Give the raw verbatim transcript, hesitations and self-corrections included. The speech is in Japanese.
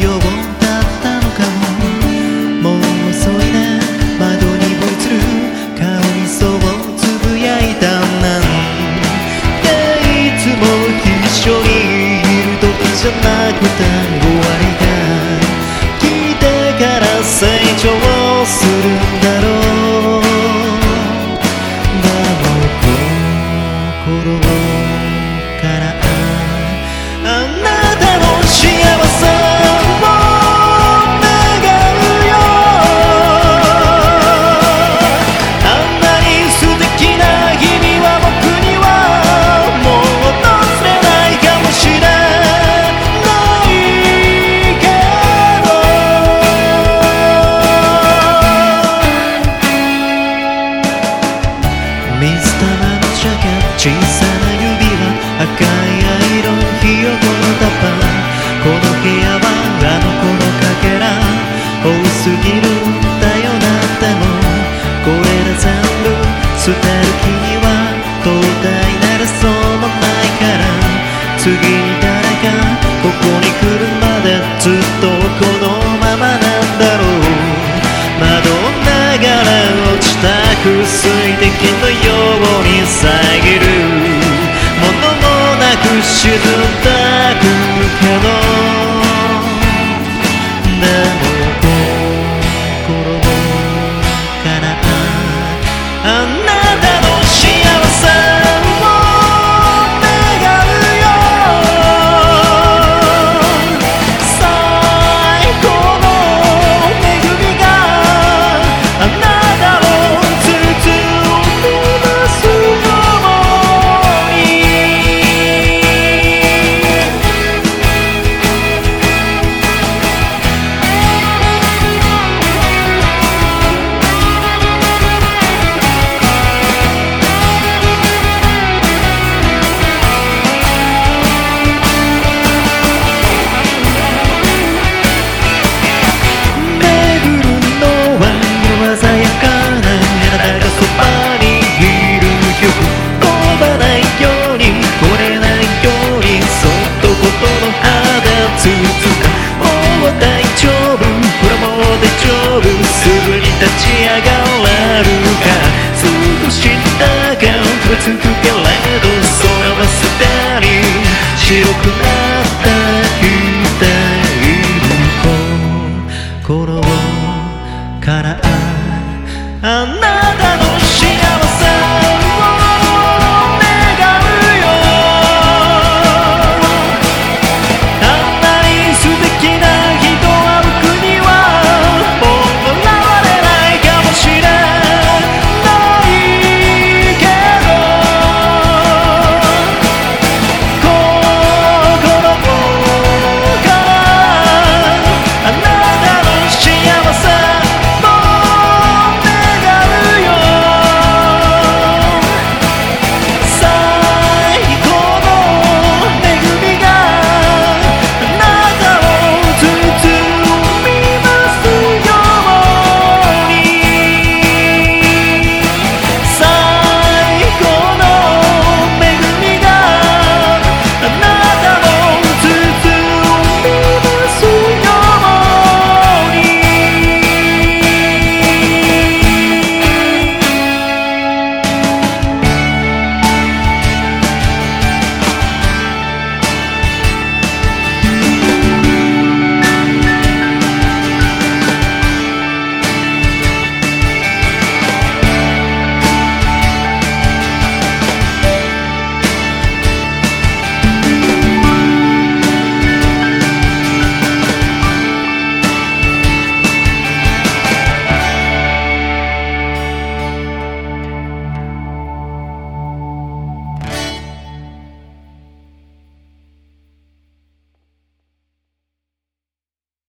ようだったのかも。もう遅いね、窓に映る顔にそうつぶやいたなんて、いつも一緒にいる時じゃなくて終わりが来てから成長するんだろう。でも心からあなたの幸せを願うよ。あんなに素敵な日々は僕にはもう訪れないかもしれないけど、水玉のジャケット、小さな指輪、赤いアイロン、ひよこのタッパー。この部屋はあの子のかけら多すぎるんだよな。でもこれら全部捨てる気には到底なれそうもないから、次に誰かここに来るまでずっとこのままなんだろう。窓を流れ落ちたく水滴のように遮るものもなく沈んだくけど、でも心からあなたの幸せを願うよ。最高の恵みがあなたを包みますように。すぐに立ち上がれるか。少しだけふらつくけれど、空はすでに白くなる